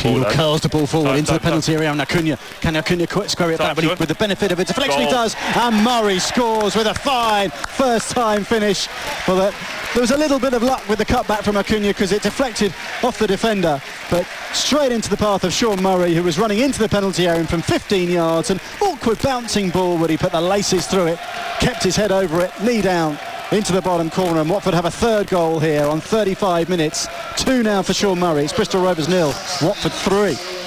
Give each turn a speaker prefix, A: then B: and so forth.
A: Pino curls the ball forward into the penalty area, and Acuna. Can Acuna square it back? But with the benefit of a deflection, he does. And Murray scores with a fine first-time finish. Well, there was a little bit of luck with the cutback from Acuna because it deflected off the defender, but straight into the path of Sean Murray, who was running into the penalty area from 15 yards. An awkward bouncing ball, but he put the laces through it, kept his head over it, knee down into the bottom corner, and Watford have a third goal here on 35 minutes. 2 now for Sean Murray. It's Bristol Rovers 0, Watford 3.